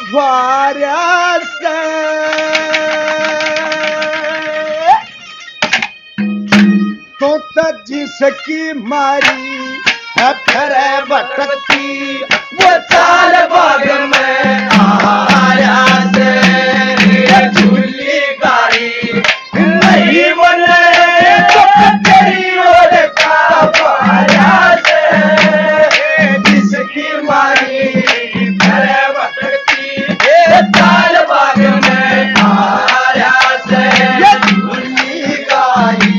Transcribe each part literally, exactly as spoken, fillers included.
वार्या से तो जिसकी मारी है फिर भटकती वो चाल बाग में आया से झूली गाड़ी नहीं बने तो तेरी ओर का वार्या से जिसकी मारी फिर भटकती ये चाल बाग में आया से झूली गाड़ी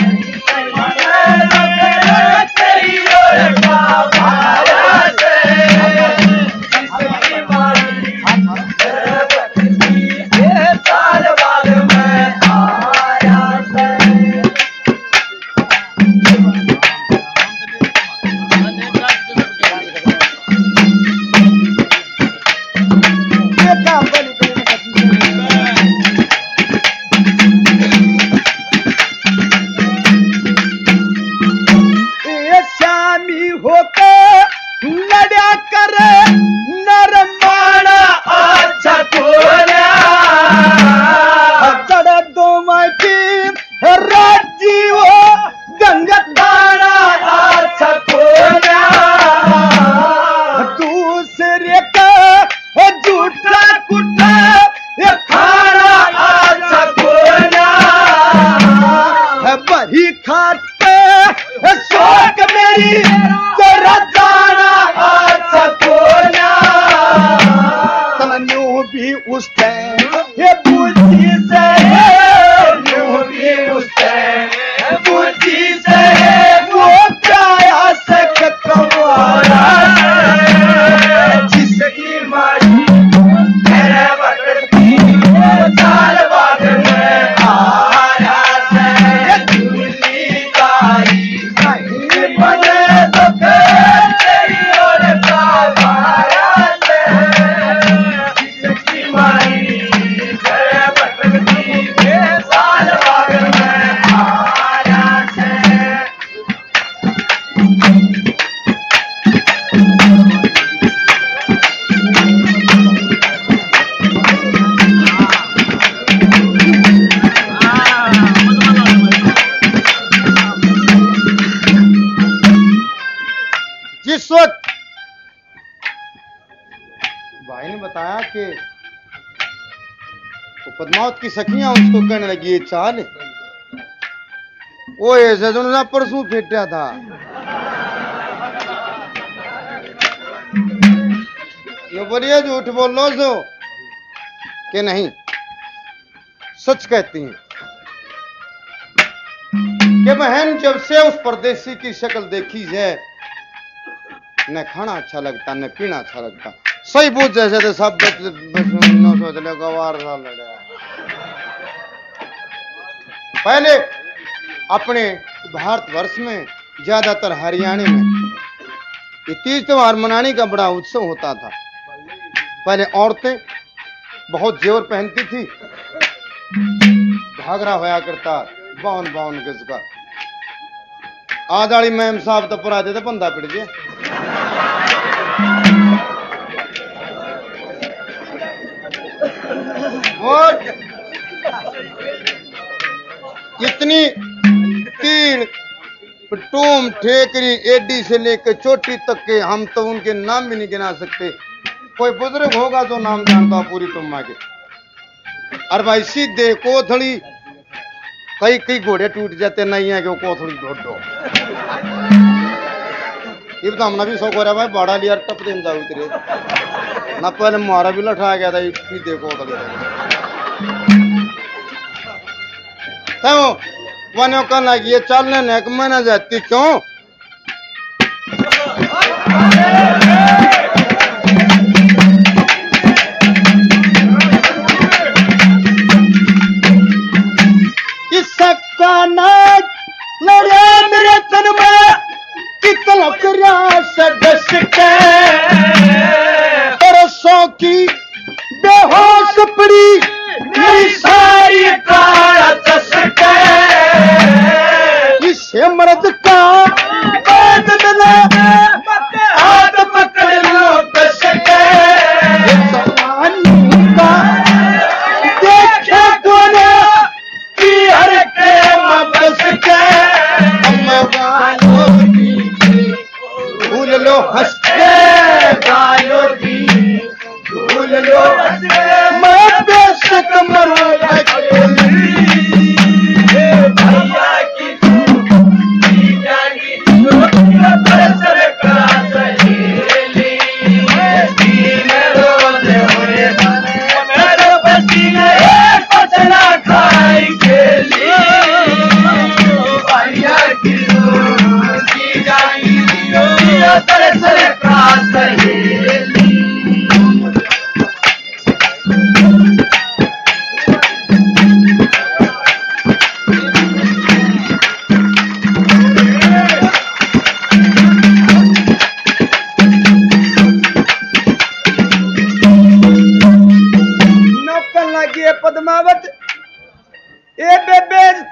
भाई ने बताया कि पद्मावत की सखियां उसको कहने लगी ये चाल वो ऐसे जो परसों फेटा था ये बोलिए झूठ बोल लो सो कि नहीं सच कहती हैं कि बहन जब से उस परदेसी की शक्ल देखी है न खाना अच्छा लगता न पीना अच्छा लगता सही पूछ जैसे तो सब न सोच ले गवार लड़े पहले अपने भारतवर्ष में ज्यादातर हरियाणा में ये तीज त्योहार मनाने का बड़ा उत्सव होता था। पहले औरतें बहुत जेवर पहनती थी, घाघरा होया करता बावन बावन गज का। आज वाली मैम साहब तो परा देते बंदा पिट जे और इतनी तीर टूम ठेकरी एडी से लेकर चोटी तक के हम तो उनके नाम भी नहीं गिना सकते। कोई बुजुर्ग होगा तो नाम जानता पूरी टुम्मा के। और भाई सीधे कोथड़ी कई कई घोड़े टूट जाते नहीं है कि कोथड़ी ढोडो ये तो हमने भी शौक हो रहा भाई बड़ा लिया टप दिन जाओ तेरे ना पहले मारा भी लठा गया था सीधे कोथड़ी तो वनो कहने लगी ये चलने नेक मना जाती क्यों इसका नाच लड़े मेरे तन में कितना प्रयास डस के परसों की बेहोश पड़ी मेरी सारी काला चसके इसे मर्द का बाद मिला हाथ पकड़ लो कसके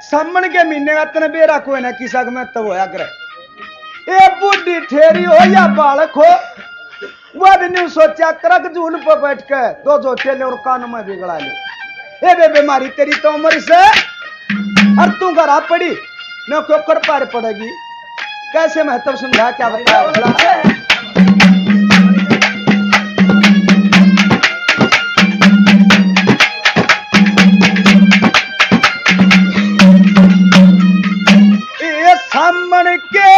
सामन के महीने का तने बेरा कोई ना किसा में तब होया करे ए बुढ़ी ठेरी हो या बालक हो वो दिन सोचा करक झूल पर बैठ के दो दो चेले और कान में बिगड़ा ले ए बे बीमारी तेरी तो उम्र से और तू घर आ पड़ी न क्यों कर पार पड़ेगी कैसे महत्व समझा क्या बताया सामने के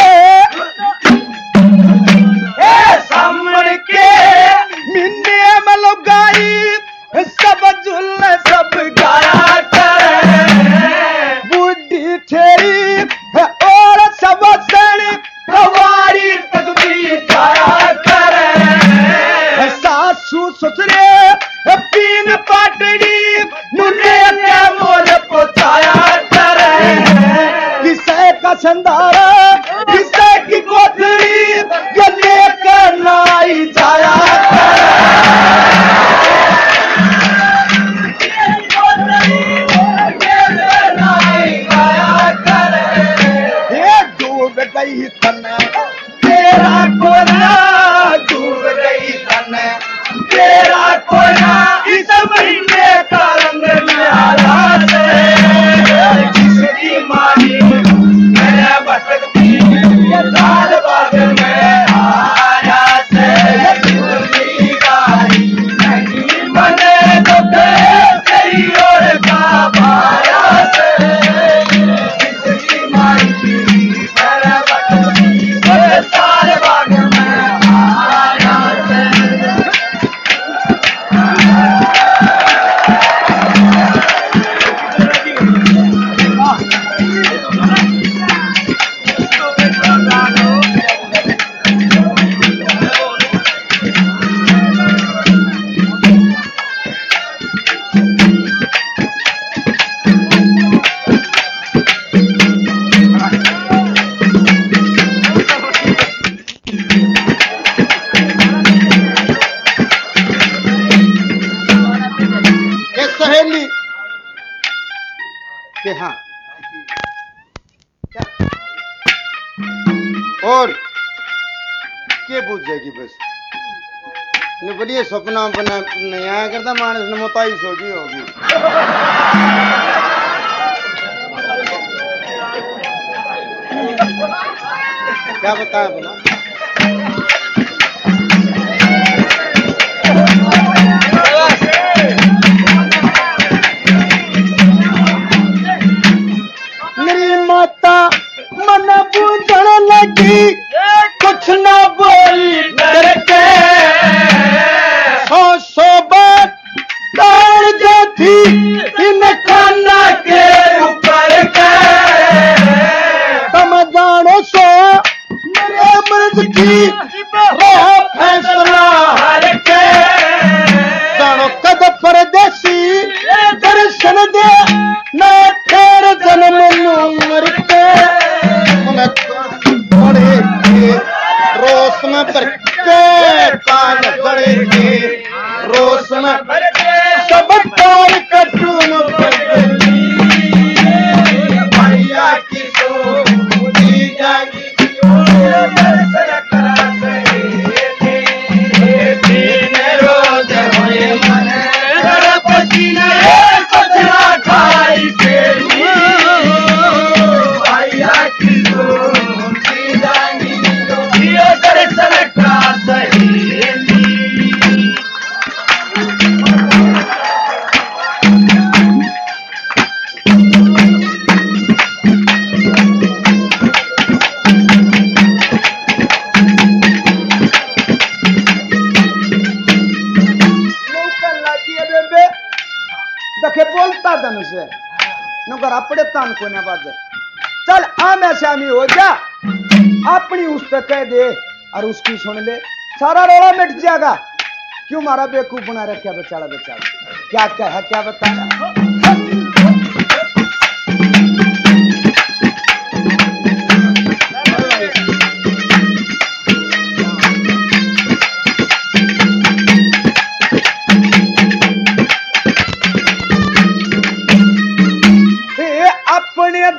ए सामने के मिन्ने में लगाई सब झुल सब गाया करे बुढ़ी ठेरी और सब सड़ी हमारी तकबीर गाया करे सासू ससुरे पीन पाटड़ी मुन्ने के मोल पोताया करे किसे का संधारा किसे की कोठरी जो लेकर नाई जाया ये डूब गई तन तेरा कोना डूब गई तन तेरा कोना इस महीने का रंग न्यारा से जिसकी मारी लाल बाग में आया से चूड़ी गाई नहीं बने तो तेरी ओर का पाया से किसकी माई मेरे बटन लाल बाग में आया से कि हाँ क्या और के पूछ जाएगी बस ने बोलिए सपना बना नहीं आया करता मानस ने मोताई सोची होगी क्या बताया बना माता मन बूझण लगी कुछ ना बोली करके सौ सौ बात डाल जो थी इन खाना के ऊपर के तुम जानो सो मेरे मर्द की रहा फैसला हर के जानो कद परदेसी दर्शन दे न तेरे जन्म उम्र के बड़े के रोस में पर के कान बड़े के रोस में सब तार कटून भैया की तो दी जाएगी रोज होए मन पसीना पसीना खाई के देखे बोलता धन से नौकर अपने तान को ना बाज चल आम ऐसे आमी हो जा अपनी उस पे कह दे और उसकी सुन ले सारा रोला मिट जाएगा क्यों मारा बेवकूफ बना रखा बेचारा बेचारा क्या कहा क्या बताया अपने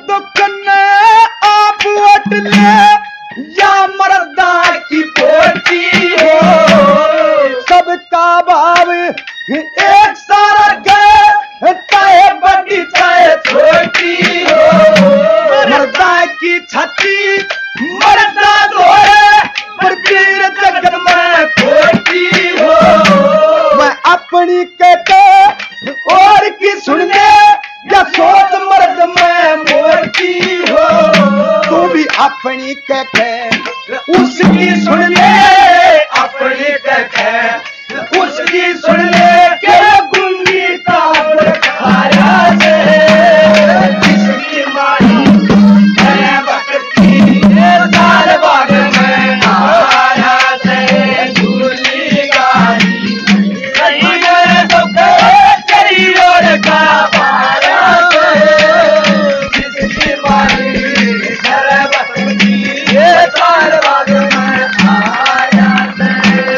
ले या मर्दा की पोती हो, सबका भाव एक सारा के, चाहे बड़ी चाहे छोटी हो। मर्दा की छाती मर्दा धोए, पर पीर जगत में खोटी हो। मैं अपनी कहते और की सुनने, या सोच मर्द में मोटी हो। तू भी अपनी कहते उसकी सुन ले, अपनी कहते उसकी सुन ले, के गुंगी का खाया से जिसकी मारी है बकती साल बाग में आया से झूली गाड़ी कहीं गए तो गए कहीं और का पाया से जिसकी मारी है बकती साल बाग में आया से।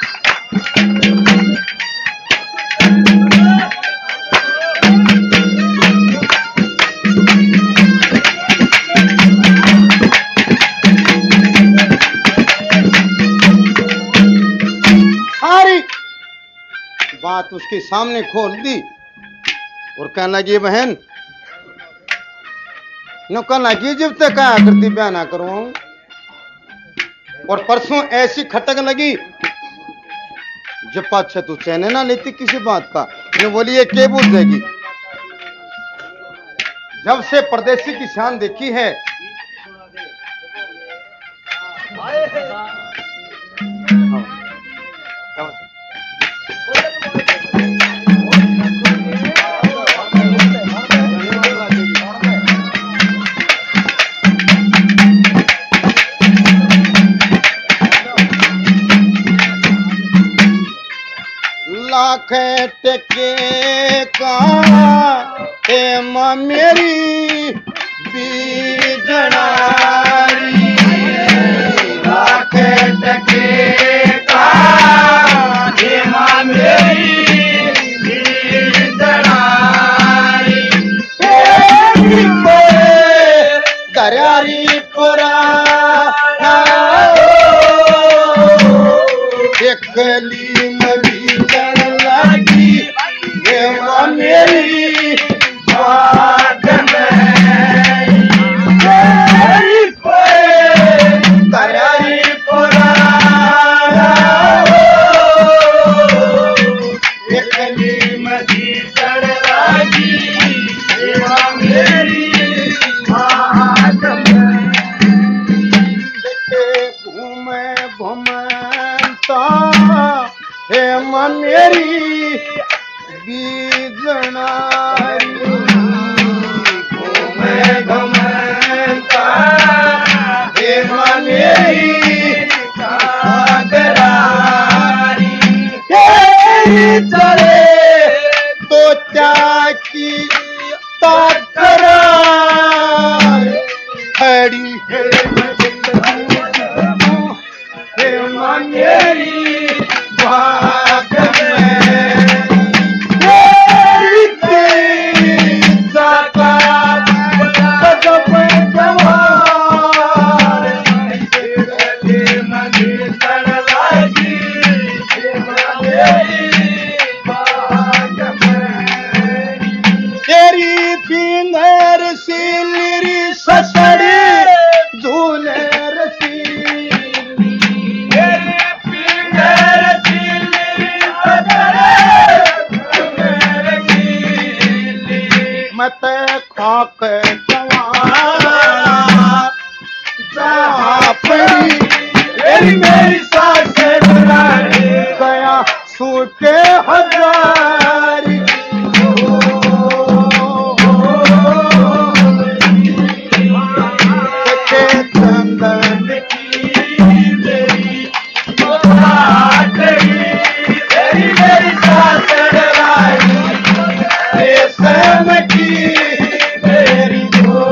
सारी बात उसके सामने खोल दी और कहने लगी बहन न कहना लगी जब तक क्या करती ब्याह ना करवाऊं। और परसों ऐसी खटक लगी जब पाछे तू चैने ना लेती किसी बात का। ने बोली ये के बोल देगी, जब से परदेसी की शान देखी है लाख टके का ए मां मेरी बीजनारी, लाख टके का ए मां मेरी बीजनारी, दरियारी पुराना एकली मरी लगी मां मेरी बात में दरियारी पुराना एकली मरी लगी मां मेरी बात में। घूमे घूमता हे मां मेरी बीजनारी, घूमे घूमता हे मां मेरी सागरारी, चले तो क्या की तकरार खड़ी है हे मां मेरी बात में। तेरी तेरी सका कदम जवान तेरे मगे तड़ लागी मेरी बात में। तेरी पिंगर सिलरी ससड़ी झूले रसी, मत खाक जहाँ पड़ी मेरी मेरी सांस गया सूटे हजारी, चंदन की मेरी बात मेरी मेरी सांस मेरी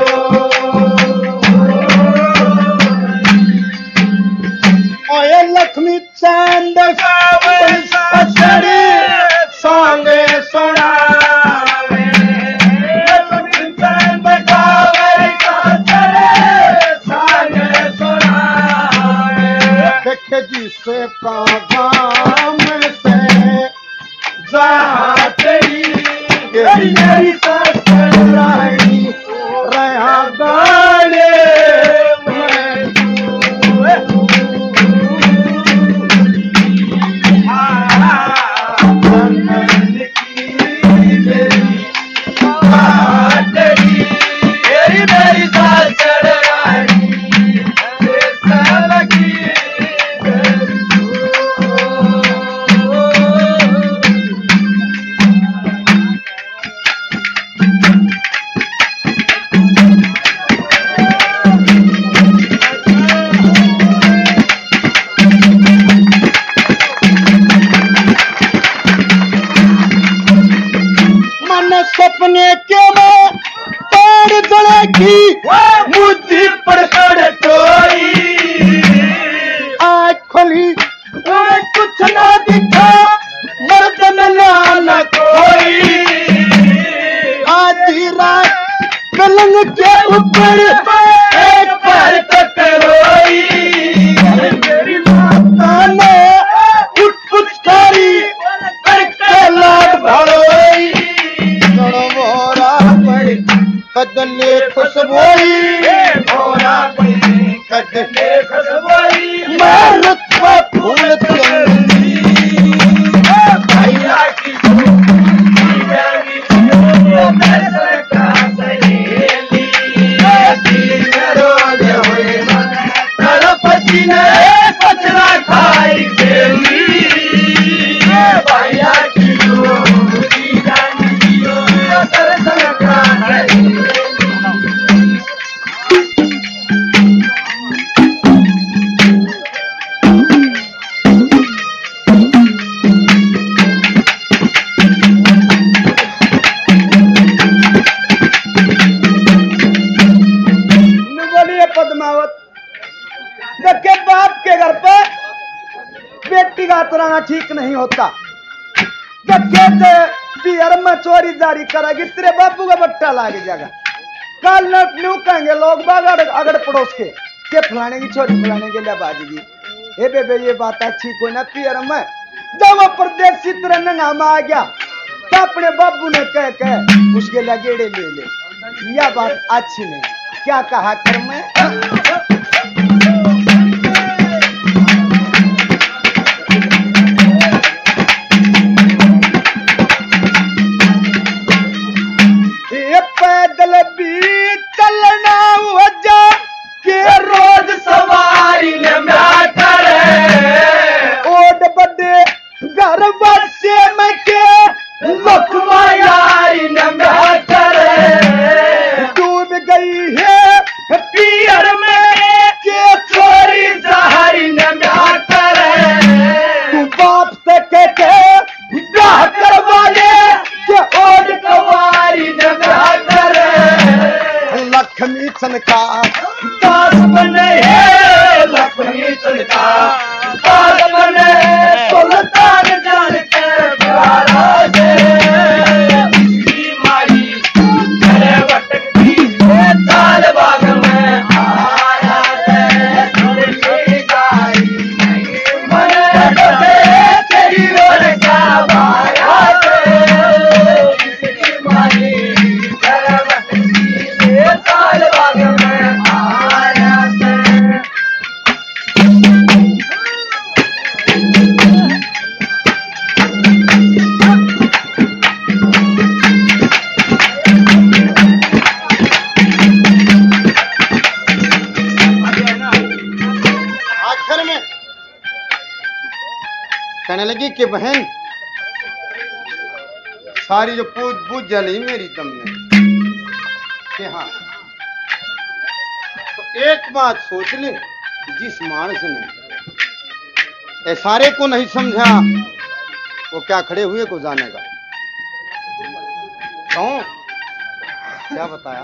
ओए लक्ष्मी चांद ससड़ी सांगे सुना लक्ष्मी चांद गावे ससड़ी सांगे से काम से जहाँ तेरी मेरी ससुराली रहा गाने में तू आनंद की मेरी बात तेरी मेरी मेरी ससुराली सपने के में पैर दड़ेगी मुझी पर टोई आँख खोली उन्हें कुछ ना दिखा मर्द मिला न कोई आधी रात पलंग के ऊपर एक पैर तक रोई मेरी माता ने उठ पुचकारी करके लाड भरोई कदले खुशबोई भोरा पड़ी कदले खुशबोई मेहनत का फूल चंदी भैया की दर्शन का सहेली रोज हुए गणपति ने कचरा खाई खेली भैया की दर्शन का पद्मावत देखे बाप के घर पे बेटी का तराना ठीक नहीं होता। देखे पियर में चोरी जारी करेगी तेरे बापू का बट्टा लागे जाएगा। कल न्यू कहेंगे लोग बाग अगड़ पड़ोस के के फलाने की छोरी फलाने के लिए बाजेगी। हे बेबे ये बात अच्छी कोई ना पियर में जब वो परदेसी तरह नाम आ गया तो अपने बाबू ने कह कह उसके लिए गेड़े ले ले। यह बात अच्छी नहीं। क्या कहा कर मैं ये पैदल भी चलना वजह के रोज सवारी न करे ओड बड़े घर बसे में के लखमा यारी न करे डूब गई है पियर में के चोरी जहरी न करे तू बाप से कह के ब्याह करवा ले के ओड कवारी न करे लक्ष्मी चनका दास बने है लक्ष्मी चनका दास बने सुल्तान जान के प्यारा दे इसकी मारी करे भटकती चाल बाग में आया है थोड़ी गाई मने डोले तेरी ओर का माया है इसकी मारी करे भटकती चाल बाग में आया है। आखिर में कहने लगी कि बहन सारी जो पूछ बूझ जली मेरी दम में कि हाँ तो एक बात सोच ले जिस मानस ने सारे को नहीं समझा वो क्या खड़े हुए को जानेगा। क्यों क्या बताया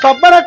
बब्बर